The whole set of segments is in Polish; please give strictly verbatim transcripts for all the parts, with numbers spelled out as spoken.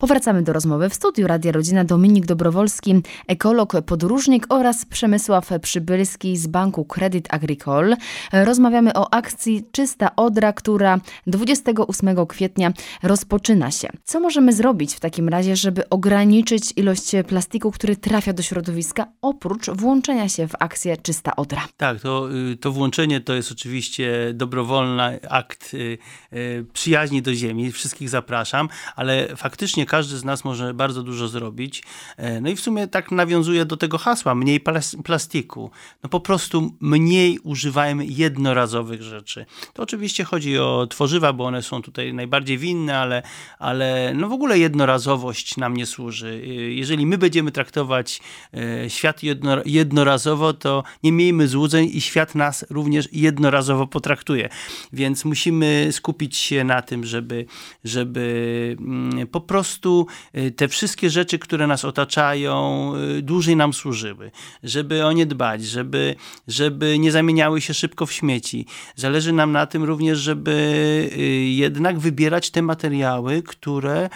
Powracamy do rozmowy w studiu Radia Rodzina. Dominik Dobrowolski, ekolog, podróżnik oraz Przemysław Przybylski z Banku Credit Agricole. Rozmawiamy o akcji Czysta Odra, która dwudziestego ósmego kwietnia rozpoczyna się. Co możemy zrobić w takim razie, żeby ograniczyć ilość plastiku, który trafia do środowiska, oprócz włączenia się w akcję Czysta Odra? Tak, to, to włączenie to jest oczywiście dobrowolny akt y, y, przyjaźni do ziemi. Wszystkich zapraszam, ale faktycznie każdy z nas może bardzo dużo zrobić. No i w sumie tak nawiązuje do tego hasła, mniej plastiku. No po prostu mniej używajmy jednorazowych rzeczy. To oczywiście chodzi o tworzywa, bo one są tutaj najbardziej winne, ale, ale no w ogóle jednorazowość nam nie służy. Jeżeli my będziemy traktować świat jedno, jednorazowo, to nie miejmy złudzeń i świat nas również jednorazowo potraktuje. Więc musimy skupić się na tym, żeby, żeby po prostu te wszystkie rzeczy, które nas otaczają, dłużej nam służyły. Żeby o nie dbać, żeby, żeby nie zamieniały się szybko w śmieci. Zależy nam na tym również, żeby jednak wybierać te materiały, które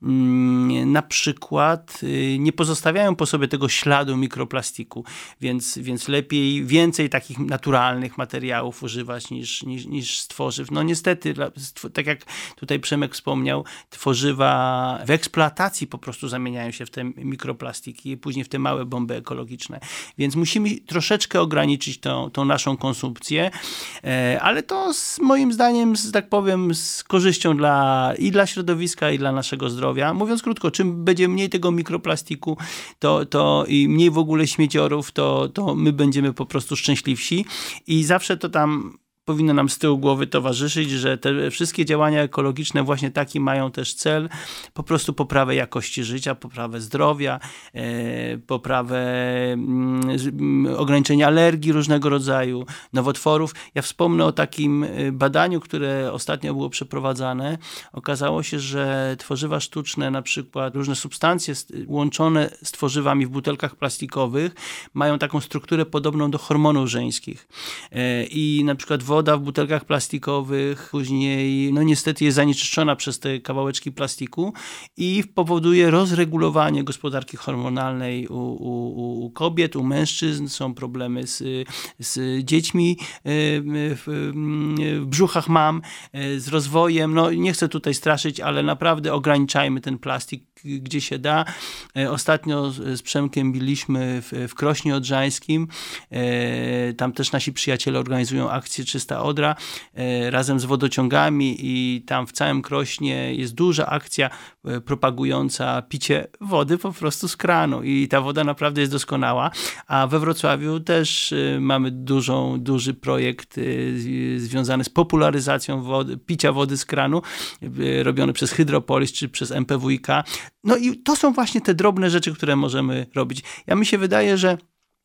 na przykład nie pozostawiają po sobie tego śladu mikroplastiku. Więc, więc lepiej więcej takich naturalnych materiałów używać niż, niż, niż z tworzyw. No niestety, tak jak tutaj Przemek wspomniał, tworzywa w eksploatacji po prostu zamieniają się w te mikroplastiki i później w te małe bomby ekologiczne. Więc musimy troszeczkę ograniczyć tą, tą naszą konsumpcję, ale to z moim zdaniem, z, tak powiem, z korzyścią dla, i dla środowiska, i dla naszego zdrowia. Mówiąc krótko, czym będzie mniej tego mikroplastiku to, to i mniej w ogóle śmieciorów, to, to my będziemy po prostu szczęśliwsi i zawsze to tam powinno nam z tyłu głowy towarzyszyć, że te wszystkie działania ekologiczne właśnie taki mają też cel, po prostu poprawę jakości życia, poprawę zdrowia, e, poprawę mm, ograniczenia alergii różnego rodzaju, nowotworów. Ja wspomnę o takim badaniu, które ostatnio było przeprowadzane. Okazało się, że tworzywa sztuczne, na przykład różne substancje łączone z tworzywami w butelkach plastikowych mają taką strukturę podobną do hormonów żeńskich. E, I na przykład woda w butelkach plastikowych później, no niestety jest zanieczyszczona przez te kawałeczki plastiku i powoduje rozregulowanie gospodarki hormonalnej u, u, u kobiet, u mężczyzn. Są problemy z, z dziećmi w, w brzuchach mam, z rozwojem. No nie chcę tutaj straszyć, ale naprawdę ograniczajmy ten plastik, gdzie się da. Ostatnio z Przemkiem byliśmy w, w Krośnie Odrzańskim. Tam też nasi przyjaciele organizują akcję Czysta Odra razem z wodociągami i tam w całym Krośnie jest duża akcja propagująca picie wody po prostu z kranu i ta woda naprawdę jest doskonała, a we Wrocławiu też mamy dużą, duży projekt związany z popularyzacją wody, picia wody z kranu, robiony przez Hydropolis czy przez M P W i K. No i to są właśnie te drobne rzeczy, które możemy robić. Ja mi się wydaje, że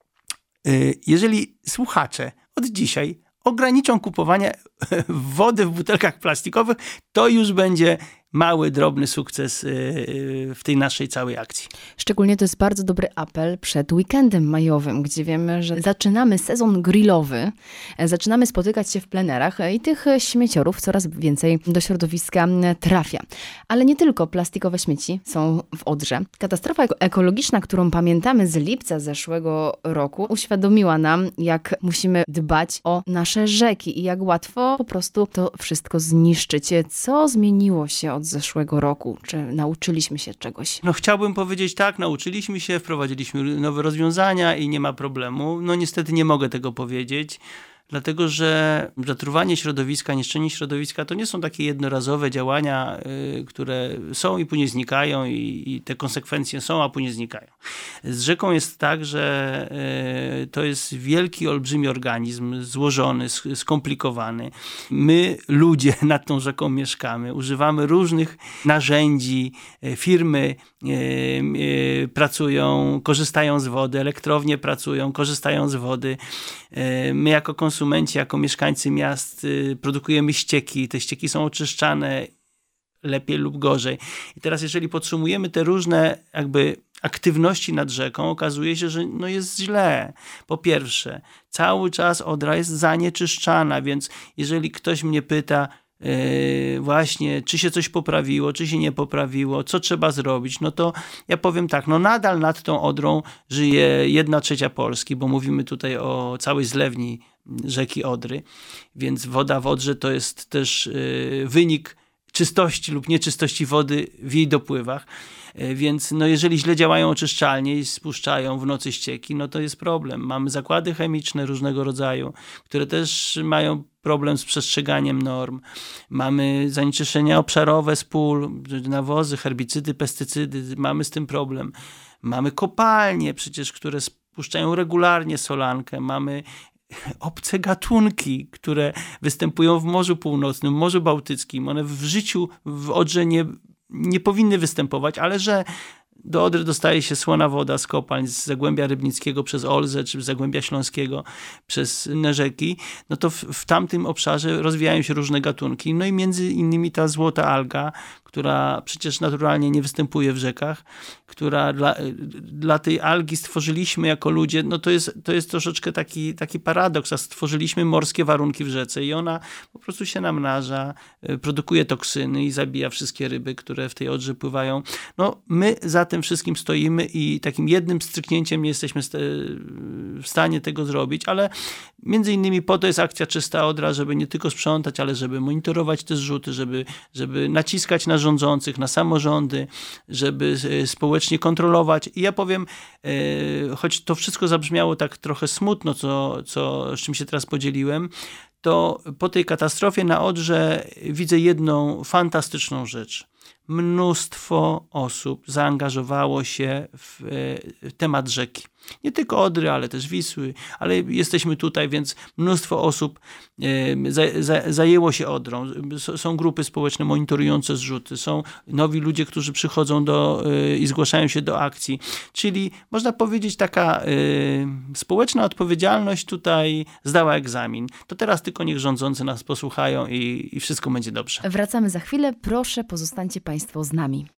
jeżeli słuchacze od dzisiaj ograniczą kupowanie wody w butelkach plastikowych, to już będzie mały, drobny sukces w tej naszej całej akcji. Szczególnie to jest bardzo dobry apel przed weekendem majowym, gdzie wiemy, że zaczynamy sezon grillowy, zaczynamy spotykać się w plenerach i tych śmieciorów coraz więcej do środowiska trafia. Ale nie tylko plastikowe śmieci są w Odrze. Katastrofa ekologiczna, którą pamiętamy z lipca zeszłego roku, uświadomiła nam, jak musimy dbać o nasze rzeki i jak łatwo po prostu to wszystko zniszczyć. Co zmieniło się od zeszłego roku? Czy nauczyliśmy się czegoś? No chciałbym powiedzieć tak, nauczyliśmy się, wprowadziliśmy nowe rozwiązania i nie ma problemu. No niestety nie mogę tego powiedzieć. Dlatego, że zatruwanie środowiska, niszczenie środowiska to nie są takie jednorazowe działania, y, które są i później znikają i, i te konsekwencje są, a później znikają. Z rzeką jest tak, że y, to jest wielki, olbrzymi organizm, złożony, skomplikowany. My, ludzie, nad tą rzeką mieszkamy, używamy różnych narzędzi, y, firmy y, y, pracują, korzystają z wody, elektrownie pracują, korzystają z wody. Y, my jako konsumenci Konsumenci, jako mieszkańcy miast y, produkujemy ścieki. Te ścieki są oczyszczane lepiej lub gorzej. I teraz jeżeli podsumujemy te różne jakby aktywności nad rzeką, okazuje się, że no jest źle. Po pierwsze, cały czas Odra jest zanieczyszczana, więc jeżeli ktoś mnie pyta, yy, właśnie, czy się coś poprawiło, czy się nie poprawiło, co trzeba zrobić, no to ja powiem tak, no nadal nad tą Odrą żyje jedna trzecia Polski, bo mówimy tutaj o całej zlewni rzeki Odry, więc woda w Odrze to jest też yy, wynik czystości lub nieczystości wody w jej dopływach. Więc no jeżeli źle działają oczyszczalnie i spuszczają w nocy ścieki, no to jest problem. Mamy zakłady chemiczne różnego rodzaju, które też mają problem z przestrzeganiem norm. Mamy zanieczyszczenia obszarowe z pól, nawozy, herbicydy, pestycydy. Mamy z tym problem. Mamy kopalnie przecież, które spuszczają regularnie solankę. Mamy obce gatunki, które występują w Morzu Północnym, w Morzu Bałtyckim. One w życiu w Odrze nie, nie powinny występować, ale że do Odry dostaje się słona woda z kopalń, z Zagłębia Rybnickiego przez Olzę, czy z Zagłębia Śląskiego przez inne rzeki, no to w, w tamtym obszarze rozwijają się różne gatunki. No i między innymi ta złota alga, która przecież naturalnie nie występuje w rzekach, która dla, dla tej algi stworzyliśmy jako ludzie, no to jest, to jest troszeczkę taki, taki paradoks, a stworzyliśmy morskie warunki w rzece i ona po prostu się namnaża, produkuje toksyny i zabija wszystkie ryby, które w tej Odrze pływają. No my za tym wszystkim stoimy i takim jednym stryknięciem nie jesteśmy w stanie tego zrobić, ale między innymi po to jest akcja Czysta Odra, żeby nie tylko sprzątać, ale żeby monitorować te zrzuty, żeby, żeby naciskać na rządzących, na samorządy, żeby społecznie kontrolować. I ja powiem, choć to wszystko zabrzmiało tak trochę smutno, co, co, z czym się teraz podzieliłem, to po tej katastrofie na Odrze widzę jedną fantastyczną rzecz. Mnóstwo osób zaangażowało się w temat rzeki. Nie tylko Odry, ale też Wisły, ale jesteśmy tutaj, więc mnóstwo osób zajęło się Odrą. Są grupy społeczne monitorujące zrzuty, są nowi ludzie, którzy przychodzą do, i zgłaszają się do akcji. Czyli można powiedzieć taka społeczna odpowiedzialność tutaj zdała egzamin. To teraz tylko niech rządzący nas posłuchają i, i wszystko będzie dobrze. Wracamy za chwilę. Proszę, pozostańcie Państwo z nami.